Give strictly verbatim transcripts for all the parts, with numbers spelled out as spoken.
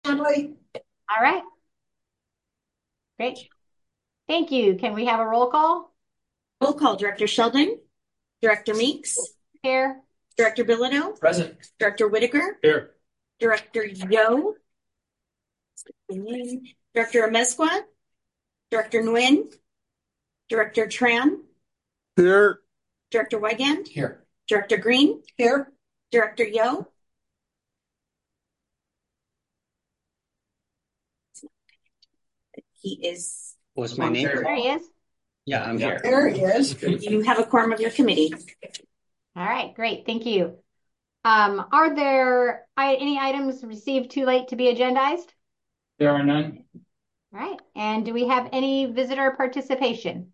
Conley. All right. Great. Thank you. Can we have a roll call? Roll call. Director Sheldon, Director Meeks, Here. Director Bilodeau, Present. Director Whitaker, Here. Director Yo, Director Amezcua, Director Nguyen, Director Tran, Here. Director Wigand, Here. Director Green, Here. Director Yo. He is. What's my name? There he is. Yeah, I'm here. There he is. You have a quorum of your committee. All right. Great. Thank you. Um, are there I, any items received too late to be agendized? There are none. All right. And do we have any visitor participation?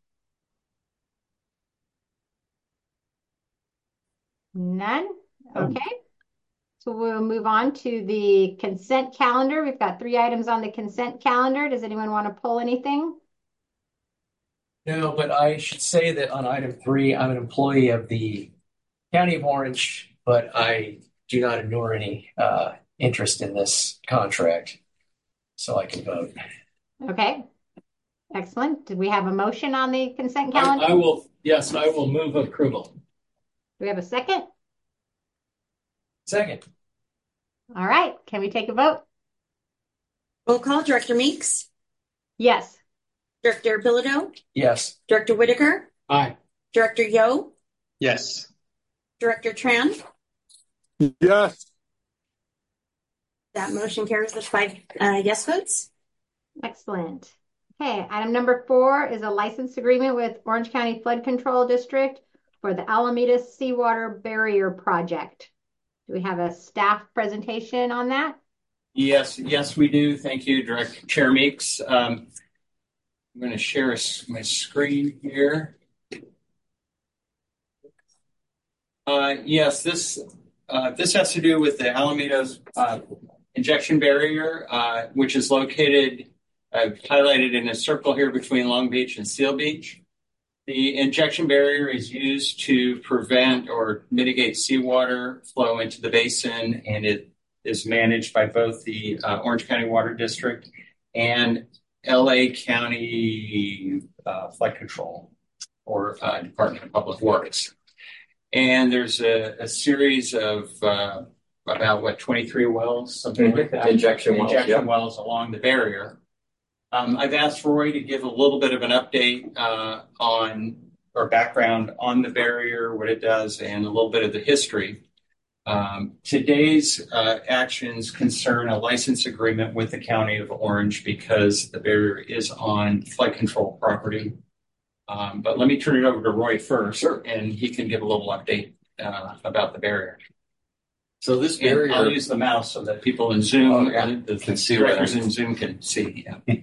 None? Okay. So we'll move on to the consent calendar. We've got three items on the consent calendar. Does anyone want to pull anything? No, but I should say that on item three, I'm an employee of the County of Orange, but I do not ignore any uh, interest in this contract, so I can vote. Okay. Excellent. Did we have a motion on the consent I, calendar? I will, yes, I will move approval. Do we have a second? Second. All right. Can we take a vote? Roll call. Director Meeks, Yes. Director Bilodeau, Yes. Director Whitaker, Aye. Director Yo, Yes. Director Tran. Yes. That motion carries with five uh, yes votes. Excellent. Okay. Item number four is a license agreement with Orange County Flood Control District for the Alameda Seawater Barrier Project. Do we have a staff presentation on that? Yes, yes, we do. Thank you, Director Chair Meeks. Um, I'm going to share a, my screen here. Uh, yes, this uh, this has to do with the Alameda's uh, injection barrier, uh, which is located, I've highlighted in a circle here between Long Beach and Seal Beach. The injection barrier is used to prevent or mitigate seawater flow into the basin, and it is managed by both the uh, Orange County Water District and L A County uh, Flood Control, or uh, Department of Public Works. And there's a, a series of uh, about, what, twenty-three wells, something like that? Injection wells, Injection yeah. wells along the barrier. Um, I've asked Roy to give a little bit of an update uh, on, or background on the barrier, what it does, and a little bit of the history. Um, today's uh, actions concern a license agreement with the County of Orange because the barrier is on flood control property. Um, but let me turn it over to Roy first, sure, and he can give a little update uh, about the barrier. So this And barrier, I'll use the mouse so that people in Zoom, Oh, yeah. uh, the Can see directors what I- in Zoom can see. Yeah.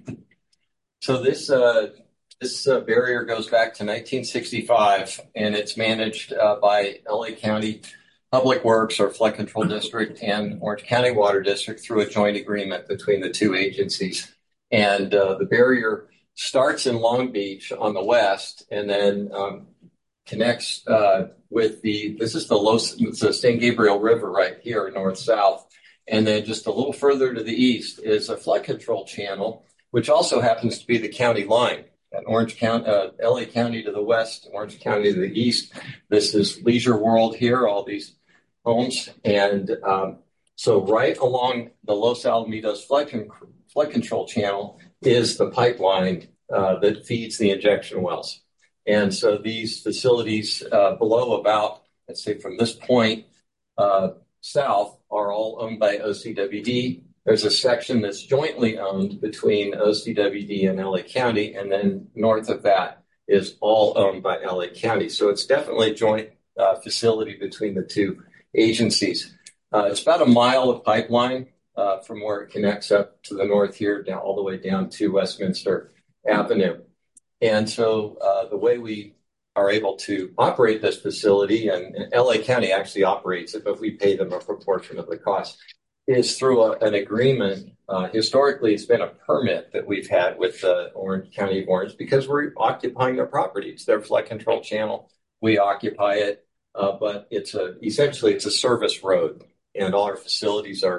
so this uh, this uh, barrier goes back to nineteen sixty-five, and it's managed uh, by L A County Public Works or Flood Control District and Orange County Water District through a joint agreement between the two agencies. And uh, the barrier starts in Long Beach on the west, and then um, connects uh, with the, this is the Los, the San Gabriel River right here, north-south. And then just a little further to the east is a flood control channel, which also happens to be the county line. At Orange County, uh, L A County to the west, Orange County to the east. This is Leisure World here, all these homes. And um, so right along the Los Alamitos flood, con- flood control channel is the pipeline uh, that feeds the injection wells. And so these facilities uh, below about, let's say from this point uh, south, are all owned by O C W D. There's a section that's jointly owned between O C W D and L A County, and then north of that is all owned by L A County. So it's definitely a joint uh, facility between the two agencies. Uh, it's about a mile of pipeline uh, from where it connects up to the north here, down all the way down to Westminster Avenue. And so uh, the way we are able to operate this facility, and, and L A County actually operates it, but we pay them a proportion of the cost, is through a, an agreement. Uh, historically, it's been a permit that we've had with the Orange County of Orange because we're occupying their property. It's their flood control channel. We occupy it, uh, but it's a essentially it's a service road, and all our facilities are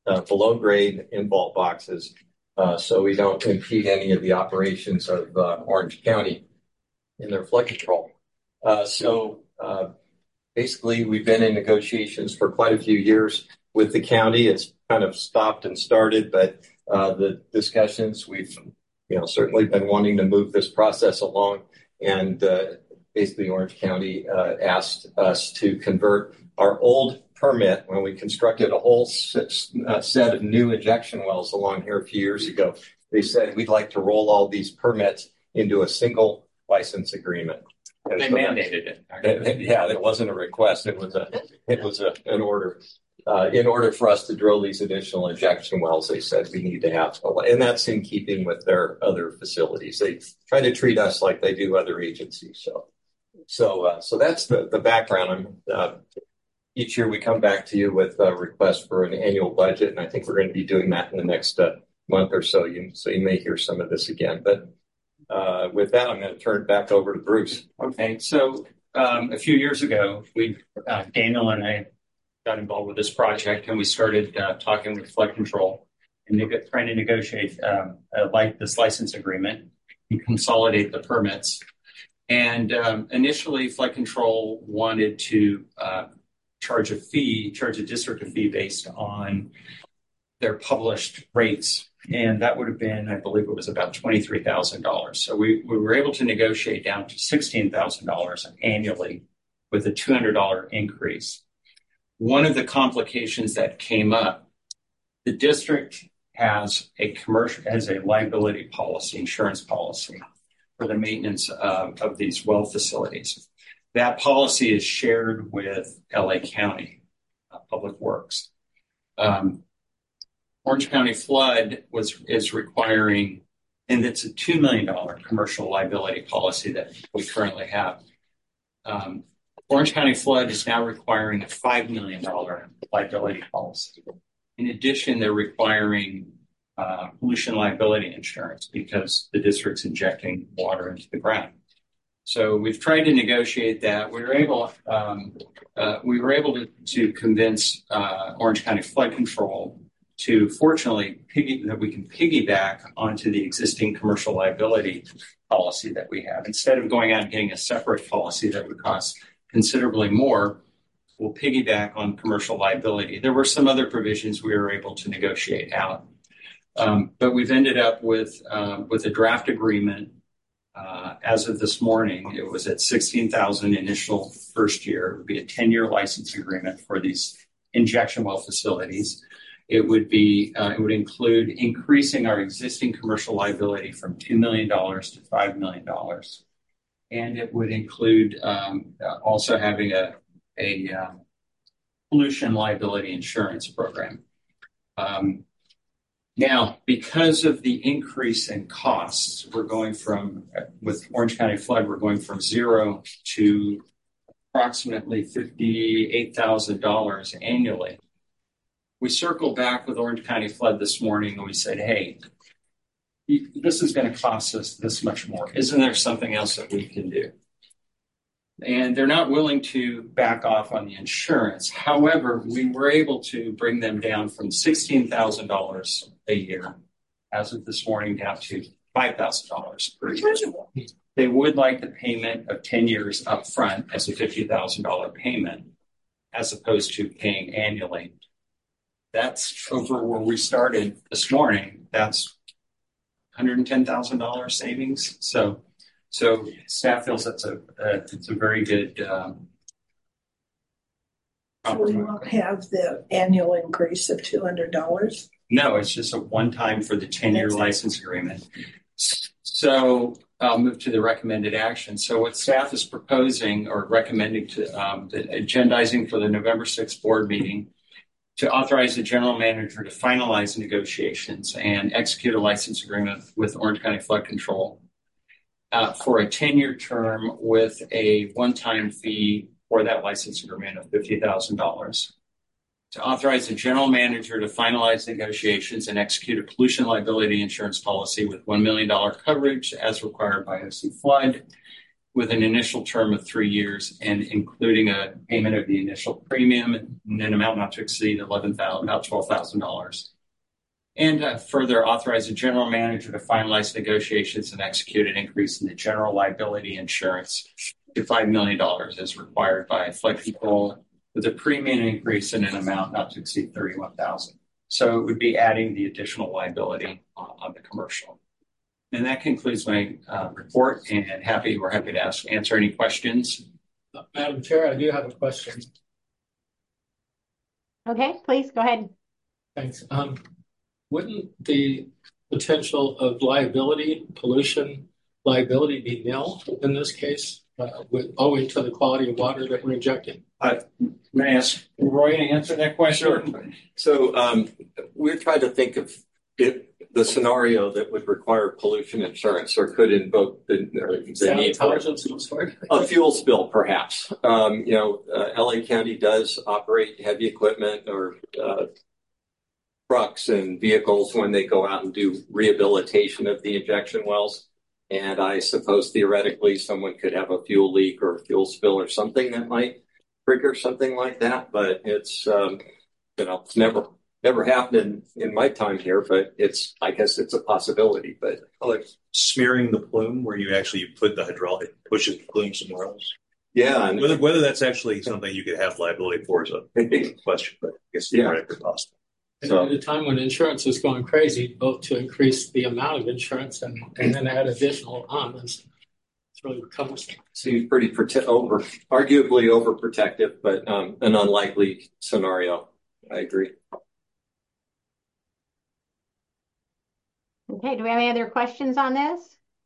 uh, below grade in vault boxes, uh, so we don't impede any of the operations of uh, Orange County in their flood control. Uh, so uh, basically, we've been in negotiations for quite a few years with the county. It's kind of stopped and started, but uh, the discussions, we've you know certainly been wanting to move this process along. And uh, basically, Orange County uh, asked us to convert our old permit when we constructed a whole six, uh, set of new injection wells along here a few years ago. They said, we'd like to roll all these permits into a single license agreement. And They so mandated it. that- yeah, it wasn't a request. It was a, it was a, an order. Uh, in order for us to drill these additional injection wells, they said we need to have, and that's in keeping with their other facilities. They try to treat us like they do other agencies. So, so, uh, so that's the, the background. I'm, uh, each year we come back to you with a request for an annual budget, and I think we're going to be doing that in the next uh, month or so. You, so you may hear some of this again. But uh, with that, I'm going to turn it back over to Bruce. Okay, so um, a few years ago, we uh, Daniel and I got involved with this project, and we started uh, talking with flood control and neg- trying to negotiate um, a, like this license agreement and consolidate the permits. And um, initially, flood control wanted to uh, charge a fee, charge a district a fee based on their published rates. And that would have been, I believe it was about twenty-three thousand dollars. So we, we were able to negotiate down to sixteen thousand dollars annually with a two hundred dollars increase. One of the complications that came up, the district has a commercial, has a liability policy, insurance policy for the maintenance of, of these well facilities. That policy is shared with L A County uh, Public Works. Um, Orange County Flood was is requiring, and it's a two million dollars commercial liability policy that we currently have. Um, Orange County Flood is now requiring a five million dollars liability policy. In addition, they're requiring uh, pollution liability insurance because the district's injecting water into the ground. So we've tried to negotiate that. We were able, um, uh, we were able to, to convince uh, Orange County Flood Control to, fortunately, piggy, that we can piggyback onto the existing commercial liability policy that we have. Instead of going out and getting a separate policy that would cost considerably more, we'll piggyback on commercial liability. There were some other provisions we were able to negotiate out, um, but we've ended up with uh, with a draft agreement. Uh, as of this morning, it was at sixteen thousand initial first year. It would be a ten-year license agreement for these injection well facilities. It would be uh, it would include increasing our existing commercial liability from two million dollars to five million dollars, and it would include um, also having a a uh, pollution liability insurance program. Um, Now, because of the increase in costs, we're going from, with Orange County Flood, we're going from zero to approximately fifty-eight thousand dollars annually. We circled back with Orange County Flood this morning and we said, hey, this is going to cost us this much more. Isn't there something else that we can do? And they're not willing to back off on the insurance. However, we were able to bring them down from sixteen thousand dollars a year as of this morning down to five thousand dollars per year. They would like the payment of ten years up front as a fifty thousand dollars payment as opposed to paying annually. That's over where we started this morning. That's one hundred ten thousand dollars savings. So So staff feels that's a uh, it's a very good. Um, So we won't have the annual increase of two hundred dollars. no, it's just a one time for the ten year license agreement. So I'll move to the recommended action. So what staff is proposing or recommending to um, the agendizing for the November sixth board meeting to authorize the general manager to finalize negotiations and execute a license agreement with Orange County Flood Control. Uh, for a ten-year term with a one-time fee for that license agreement of fifty thousand dollars. To authorize the general manager to finalize negotiations and execute a pollution liability insurance policy with one million dollars coverage as required by O C Flood, with an initial term of three years and including a payment of the initial premium in an amount not to exceed eleven thousand, about twelve thousand dollars. And uh, further authorize the general manager to finalize negotiations and execute an increase in the general liability insurance to five million dollars as required by flood control, with a premium increase in an amount not to exceed thirty-one thousand dollars. So it would be adding the additional liability on, on the commercial. And that concludes my uh, report, and happy we're happy to ask, answer any questions. Uh, Madam Chair, I do have a question. Okay, please go ahead. Thanks. Um, wouldn't the potential of liability, pollution liability be nil in this case, uh, with, owing to the quality of water that we're injecting? Uh, may I ask Roy to answer that question? Sure. So um, we're trying to think of it, the scenario that would require pollution insurance or could invoke the, the need for a fuel spill, perhaps. Um, you know, uh, L A County does operate heavy equipment or uh, trucks and vehicles when they go out and do rehabilitation of the injection wells. And I suppose theoretically someone could have a fuel leak or a fuel spill or something that might trigger something like that. But it's, um, you know, it's never never happened in, in my time here, but it's, I guess it's a possibility. But like smearing the plume where you actually put the hydraulic, pushes the plume somewhere else. Yeah. And whether, whether that's actually something you could have liability for is a question, but I guess yeah. theoretically possible. And so, at a time when insurance is going crazy, both to increase the amount of insurance and, and then add additional on, it's, it's really cumbersome. Seems pretty prote- over, arguably overprotective, but um, an unlikely scenario. I agree. Okay, do we have any other questions on this?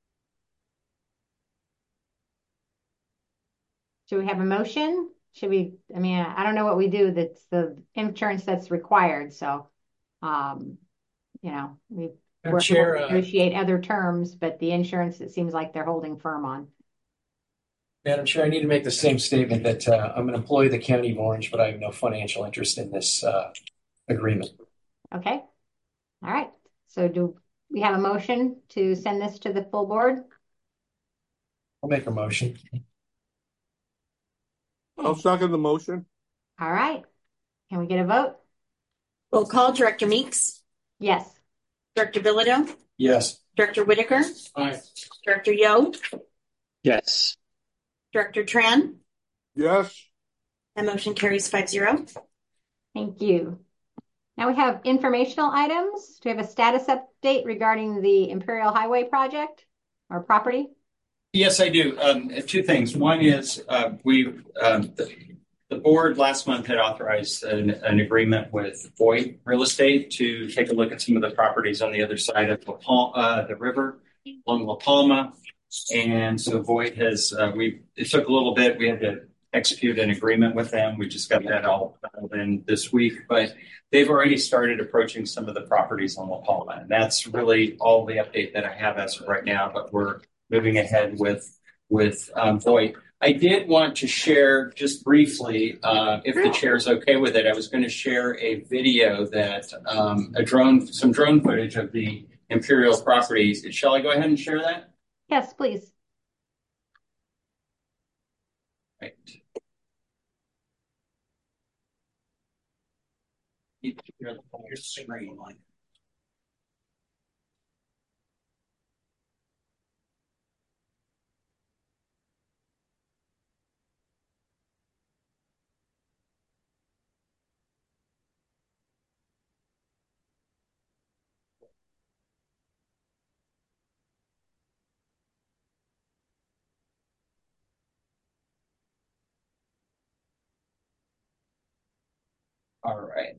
Should we have a motion? Should we, I mean, I don't know what we do. That's the insurance that's required. So, um, you know, we Madam work, Chair, we'll uh, negotiate other terms, but the insurance, it seems like they're holding firm on. Madam Chair, I need to make the same statement that uh, I'm an employee of the County of Orange, but I have no financial interest in this uh, agreement. Okay. All right. So do we have a motion to send this to the full board? I'll make a motion. I'll second the motion. All right. Can we get a vote? Roll call. Director Meeks, Yes. Director Bilodeau, Yes. Director Whitaker, Aye. Director Yo, Yes. Director Tran. Yes. That motion carries five zero. Thank you. Now we have informational items. Do we have a status update regarding the Imperial Highway project or property? Yes, I do. Um, two things. One is uh, we um, the, the board last month had authorized an, an agreement with Voight Real Estate to take a look at some of the properties on the other side of La Palma, uh, the river along La Palma. And so Voight has, uh, we, it took a little bit. We had to execute an agreement with them. We just got that all in this week, but they've already started approaching some of the properties on La Palma. And that's really all the update that I have as of right now, but we're moving ahead with, with um, Voight. I did want to share just briefly, uh, if the chair is okay with it, I was going to share a video that, um, a drone, some drone footage of the Imperial properties. Shall I go ahead and share that? Yes, please. Right. All right.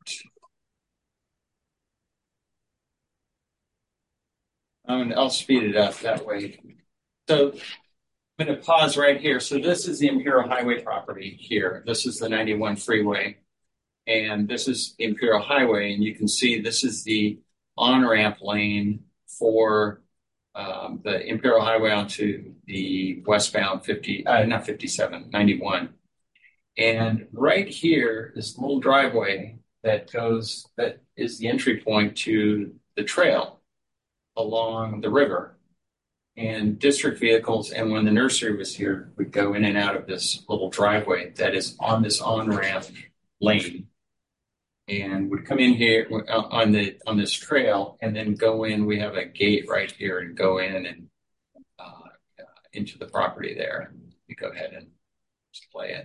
Um, I'll speed it up that way. So I'm going to pause right here. So this is the Imperial Highway property here. This is the ninety-one freeway. And this is Imperial Highway. And you can see this is the on-ramp lane for um, the Imperial Highway onto the westbound fifty, uh, not fifty-seven, ninety-one. And right here is the little driveway that goes, that is the entry point to the trail along the river. and district vehicles, and when the nursery was here, would go in and out of this little driveway that is on this on-ramp lane, and would come in here on the on this trail, and then go in. We have a gate right here, and go in and uh, into the property there. You go ahead and just play it.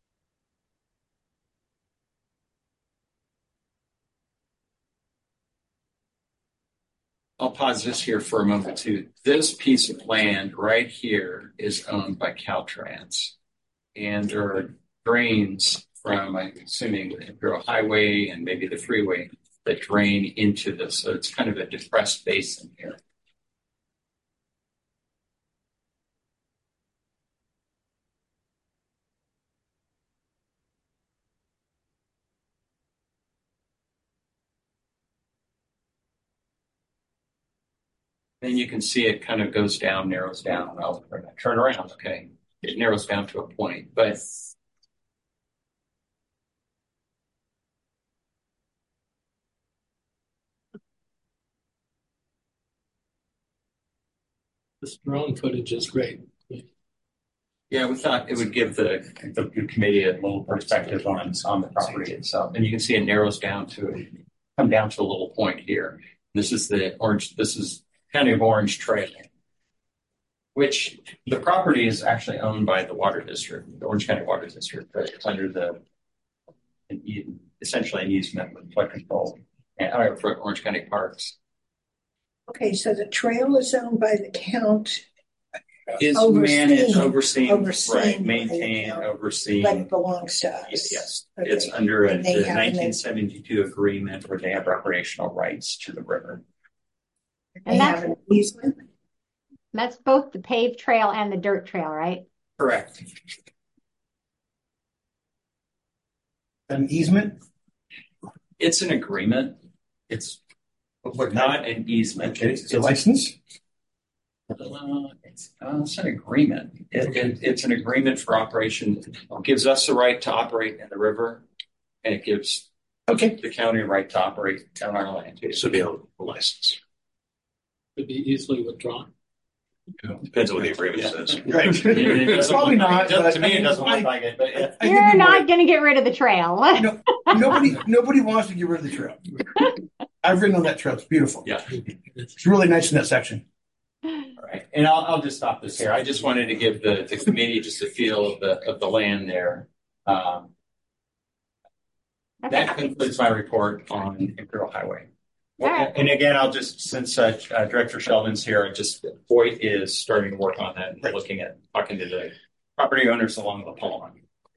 I'll pause this here for a moment too. This piece of land right here is owned by Caltrans, and there are drains from, I'm assuming, the Imperial Highway and maybe the freeway that drain into this. So it's kind of a depressed basin here. Then you can see it kind of goes down, narrows down. I'll turn around. Okay. It narrows down to a point, but this drone footage is great. yeah, we thought it would give the, the committee a little perspective on, on the property itself. And you can see it narrows down to, come down to a little point here. This is the orange, this is County of Orange Trail, which the property is actually owned by the Water District, the Orange County Water District, but it's under the, an, essentially an easement with flood control and, uh, for Orange County Parks. Okay, so the trail is owned by the count, Is Overseen. managed, overseen, Overseen right, by maintained, the count. overseen. but it belongs to us. Yes, Okay. it's under a, And they the have an- nineteen seventy-two agreement where they have recreational rights to the river. They And that's- have an easement. That's both the paved trail and the dirt trail, right? Correct. An easement? It's an agreement. It's not an easement. Okay, it's a license? Uh, it's, uh, it's an agreement. It, it, it's an agreement for operation. It gives us the right to operate in the river, and it gives Okay. the county a right to operate on our land too. So be a license. Could be easily withdrawn. Depends on what the agreement says. Right. It- it doesn't Probably look not, like- but to me, I it mean, doesn't I- look like it. But yeah. I You're think not going to get rid of the trail. No, nobody, nobody wants to get rid of the trail. I've ridden on that trail. It's beautiful. Yeah. It's really nice in that section. All right, and I'll, I'll just stop this here. I just wanted to give the, the committee just a feel of the of the land there. Um, that concludes my report on Imperial Highway. All right. And again, I'll just, since uh, uh, Director Sheldon's here, I just Hoyt is starting to work on that and looking at talking to the property owners along the pond.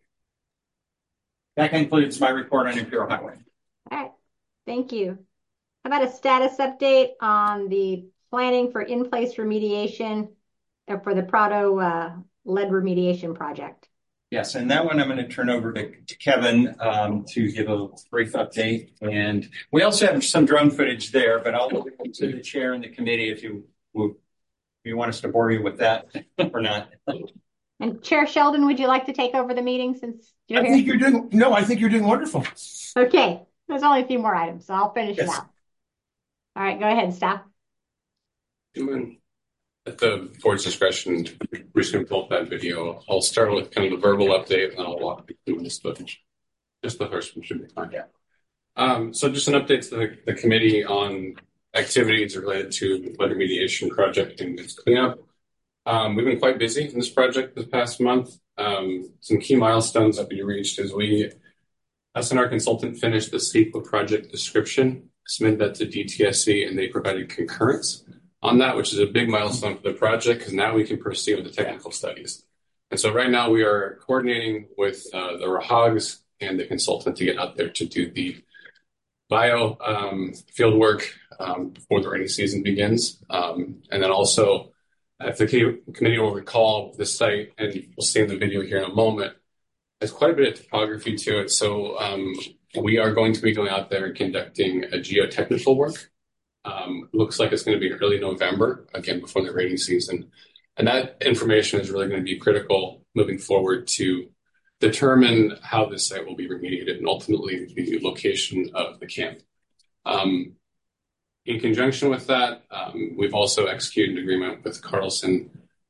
That concludes my report on Imperial Highway. All right. Thank you. How about a status update on the planning for in-place remediation uh, for the Prado uh, lead remediation project? Yes, and that one I'm going to turn over to, to Kevin um, to give a brief update. And we also have some drone footage there, but I'll look to the chair and the committee if you would, if you want us to bore you with that or not. And Chair Sheldon, would you like to take over the meeting since you're I here? think you're doing, no, I think you're doing wonderful. Okay, there's only a few more items, so I'll finish it Yes. out. All right, go ahead, staff. At the board's discretion, recently pulled that video. I'll start with kind of the verbal update, and then I'll walk you through this footage. Just the first one should be fine. Yeah. Um, so just an update to the, the committee on activities related to the flood remediation project and its cleanup. Um, we've been quite busy in this project this past month. Um, some key milestones that we reached as we, us and our consultant, finished the S E Q A project description, submitted that to D T S C, and they provided concurrence on that, which is a big milestone for the project because now we can proceed with the technical studies. And so right now we are coordinating with uh, the R H O Gs and the consultant to get out there to do the bio um, field work um, before the rainy season begins. Um, and then also, if the committee will recall, the site, and we'll see in the video here in a moment, there's quite a bit of topography to it. So um, we are going to be going out there and conducting a geotechnical work. Um, looks like it's going to be in early November, again, before the rainy season. And that information is really going to be critical moving forward to determine how this site will be remediated and ultimately the location of the camp. Um, in conjunction with that, um, we've also executed an agreement with Carlson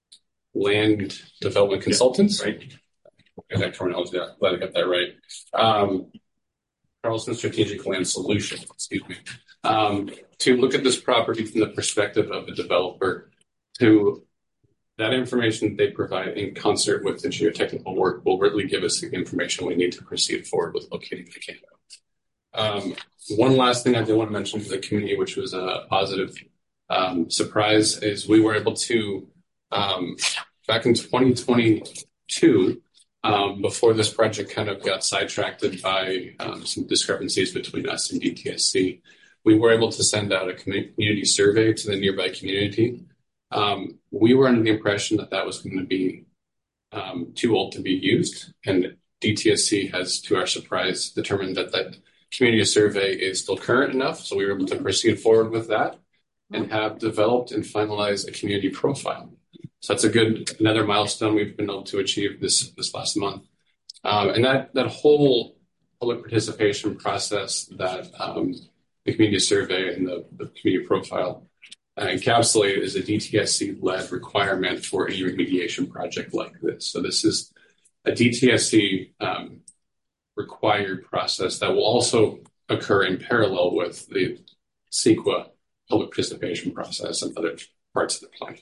Land Development Consultants. Right. Get that terminology, glad I got that right. Um, Carlson Strategic Land Solutions, excuse me, um, to look at this property from the perspective of the developer. To that information they provide in concert with the geotechnical work will really give us the information we need to proceed forward with locating the camp. Um, one last thing I did want to mention to the community, which was a positive um, surprise, is we were able to, um, back in twenty twenty-two, um, before this project kind of got sidetracked by um, some discrepancies between us and D T S C, we were able to send out a community survey to the nearby community. Um, we were under the impression that that was going to be um, too old to be used, and D T S C has, to our surprise, determined that that community survey is still current enough, so we were able to proceed forward with that and have developed and finalized a community profile. So that's a good, another milestone we've been able to achieve this this last month. Um, and that, that whole public participation process that um, the community survey and the, the community profile uh, encapsulate is a D T S C-led requirement for any remediation project like this. So this is a D T S C um, required process that will also occur in parallel with the CEQA public participation process and other parts of the plan.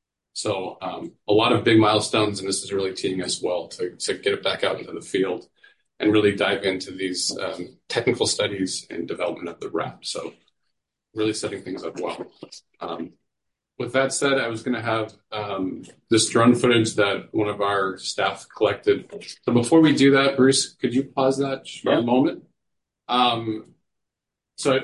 So um, a lot of big milestones, and this is really teeing us well to, to get it back out into the field and really dive into these um, technical studies and development of the R A P. So really setting things up well. Um, with that said, I was going to have um, this drone footage that one of our staff collected. So before we do that, Bruce, could you pause that for yeah. a moment? Um, so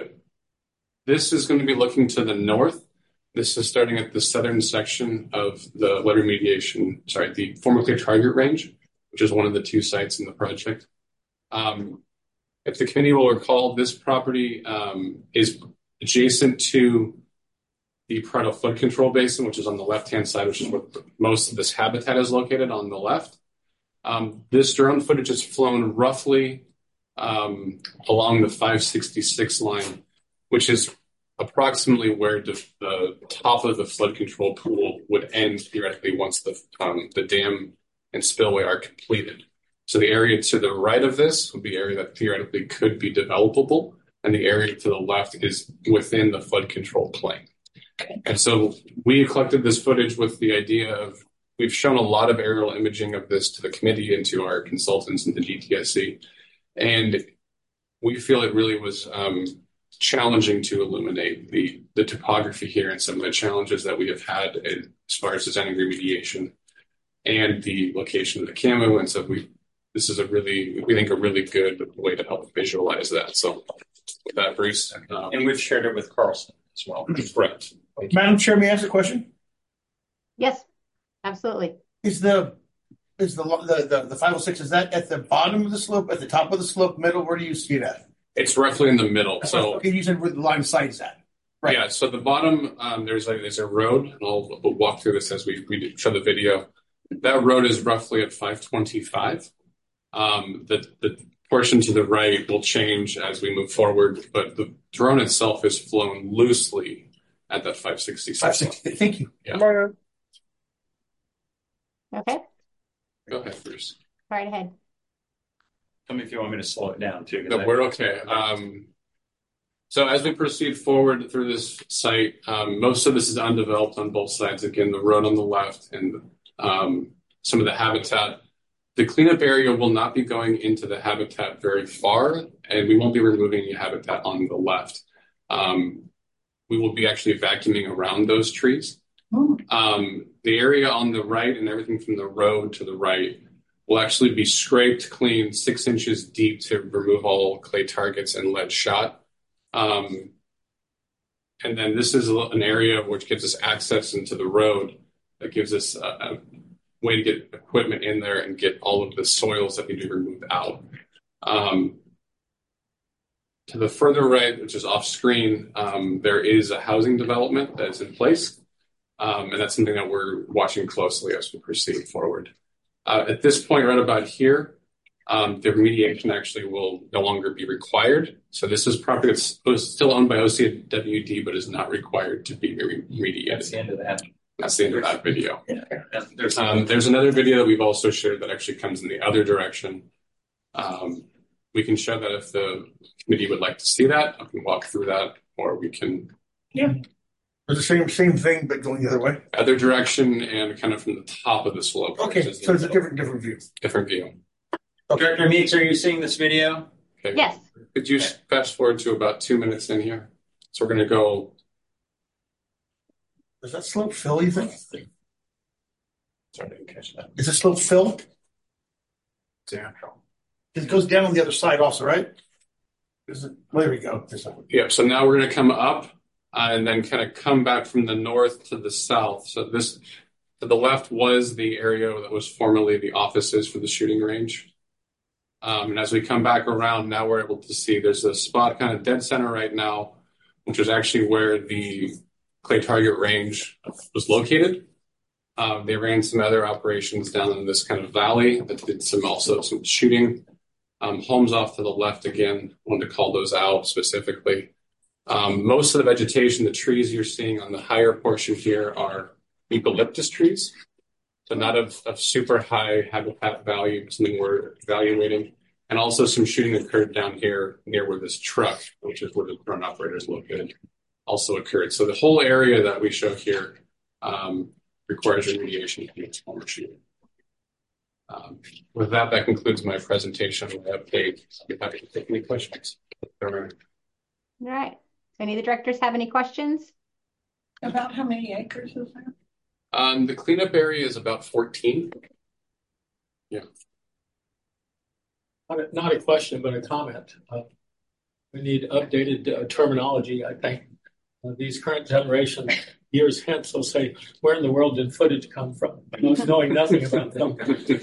this is going to be looking to the north. This is starting at the southern section of the lead remediation, sorry, the former clear target range, which is one of the two sites in the project. Um, if the committee will recall, this property um, is adjacent to the Prado Flood Control Basin, which is on the left-hand side, which is where most of this habitat is located on the left. Um, this drone footage is flown roughly um, along the five sixty-six line, which is approximately where the, the top of the flood control pool would end theoretically once the um, the dam and spillway are completed. So the area to the right of this would be area that theoretically could be developable, and the area to the left is within the flood control plain. And so we collected this footage with the idea of, we've shown a lot of aerial imaging of this to the committee and to our consultants and the D T S C, and we feel it really was um, challenging to illuminate the, the topography here and some of the challenges that we have had in, as far as designing remediation and the location of the C A M U. And so we, this is a really, we think a really good way to help visualize that. So with that, Bruce. Um, and we've shared it with Carlson as well. Correct. Madam Chair, may I ask a question? Yes, absolutely. Is the is the the the, the five oh six, is that at the bottom of the slope, at the top of the slope, middle? Where do you see that? It's roughly in the middle. That's so okay, you said where the line of sight is at. Right. Yeah. So the bottom, um, there's like there's a road, and I'll we'll walk through this as we we show the video. That road is roughly at five twenty-five. Um, the the portion to the right will change as we move forward, but the drone itself is flown loosely at that five sixty-six. five sixty. Thank you. Yeah. Okay. Go ahead, Bruce. Right ahead. Tell me if you want me to slow it down too. No, I... we're okay. Um, so as we proceed forward through this site, um, most of this is undeveloped on both sides. Again, the road on the left and um, some of the habitat. The cleanup area will not be going into the habitat very far, and we won't be removing any habitat on the left. Um, we will be actually vacuuming around those trees. Oh. Um, the area on the right and everything from the road to the right will actually be scraped, cleaned, six inches deep to remove all clay targets and lead shot. Um, and then this is an area which gives us access into the road that gives us a, a way to get equipment in there and get all of the soils that need to be removed out. Um, to the further right, which is off screen, um, there is a housing development that is in place. Um, and that's something that we're watching closely as we proceed forward. Uh, at this point, right about here, Um, the remediation actually will no longer be required. So this is property that's still owned by O C W D, but is not required to be remediated. That's the end of that. That's the end of that video. Yeah. There's, um, there's another video that we've also shared that actually comes in the other direction. Um, we can show that if the committee would like to see that. I can walk through that, or we can. Yeah. It's the same same thing, but going the other way. Other direction and kind of from the top of the slope. Okay, so it's a different different view. Different view. Okay. Director Meeks, are you seeing this video? Okay. Yes. Could you fast forward to about two minutes in here? So we're going to go. Does that slope fill, you think? Sorry, I didn't catch that. Is the slope fill? Yeah. It goes down on the other side also, right? Is it, well, there we go. Yeah, so now we're going to come up uh, and then kind of come back from the north to the south. So this, to the left was the area that was formerly the offices for the shooting range. Um, and as we come back around, now we're able to see there's a spot kind of dead center right now, which is actually where the Clay Target range was located. Um, they ran some other operations down in this kind of valley that did some also some shooting. Um, homes off to the left again, wanted to call those out specifically. Um, most of the vegetation, the trees you're seeing on the higher portion here are eucalyptus trees. So not of, of super high habitat value, something we're evaluating. And also some shooting occurred down here near where this truck, which is where the drone operator is located, also occurred. So the whole area that we show here um, requires remediation from its former shooting. Um, with that, that concludes my presentation. I have paid. I'll be happy to take any questions. All right. Any of the directors have any questions? About how many acres is that? Um, the cleanup area is about fourteen. Yeah. Not a, not a question, but a comment. Uh, we need updated uh, terminology. I think uh, these current generation years hence will say, where in the world did footage come from? Knowing nothing about them.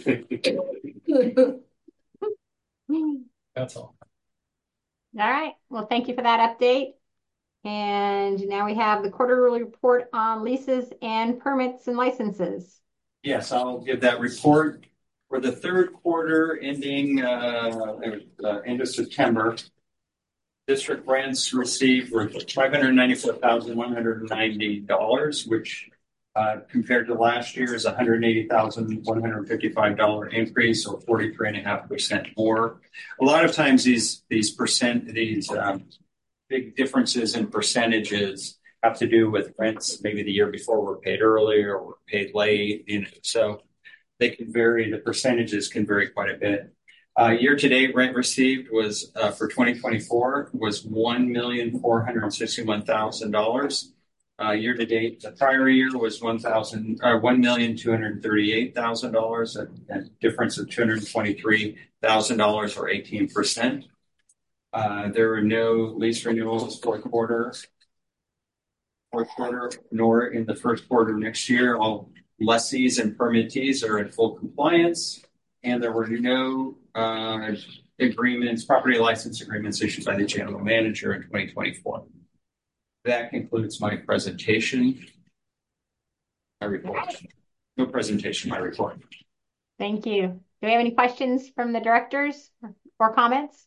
That's all. All right. Well, thank you for that update. And now we have the quarterly report on leases and permits and licenses. Yes, I'll give that report for the third quarter ending uh, uh, end of September. District rents received were five hundred ninety-four thousand one hundred ninety dollars, which uh, compared to last year is one hundred eighty thousand one hundred fifty-five dollars increase, or forty-three point five percent more. A lot of times these these percent these um, big differences in percentages have to do with rents maybe the year before were paid early or were paid late, you know, so they can vary. The percentages can vary quite a bit. Uh, year-to-date rent received was uh, for twenty twenty-four was one million four hundred sixty-one thousand dollars. Uh, year-to-date, the prior year was one thousand or one million two hundred thirty-eight thousand dollars, a, a difference of two hundred twenty-three thousand dollars, or eighteen percent. Uh, there were no lease renewals fourth quarter, fourth quarter, nor in the first quarter next year. All lessees and permittees are in full compliance, and there were no uh, agreements, property license agreements issued by the general manager in twenty twenty-four. That concludes my presentation. My report. No presentation, my report. Thank you. Do we have any questions from the directors or comments?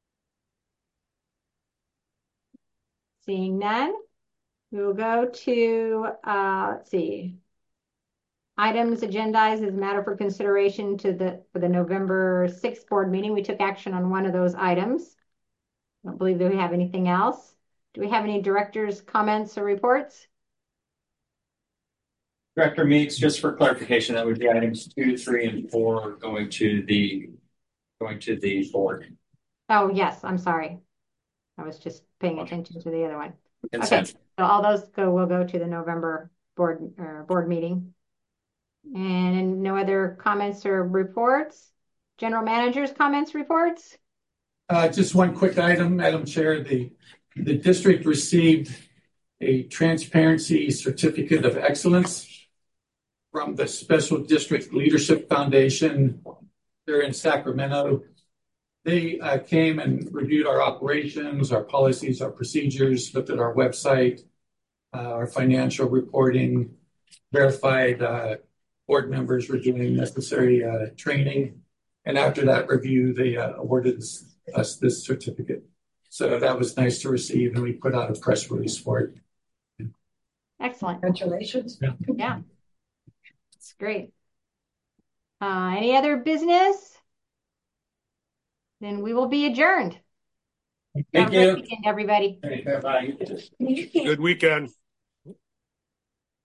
Seeing none, we will go to, uh, let's see, items agendized as a matter for consideration to the for the November sixth board meeting. We took action on one of those items. I don't believe that we have anything else. Do we have any directors' comments or reports? Director Meeks, just for clarification, that would be items two, three, and four going to the going to the board. Oh, yes, I'm sorry. I was just paying attention to the other one. Consent. Okay, so all those go will go to the November board uh, board meeting. And no other comments or reports? General manager's comments, reports? Uh, just one quick item, Madam Chair. The, the district received a transparency certificate of excellence from the Special District Leadership Foundation. They're in Sacramento. They uh, came and reviewed our operations, our policies, our procedures, looked at our website, uh, our financial reporting, verified uh, board members were doing necessary uh, training, And after that review, they uh, awarded us, us this certificate. So that was nice to receive, and we put out a press release for it. Excellent. Congratulations. Yeah. Yeah. It's great. Uh, any other business? Then we will be adjourned. Thank Have a great you. weekend, everybody. Bye. Good weekend.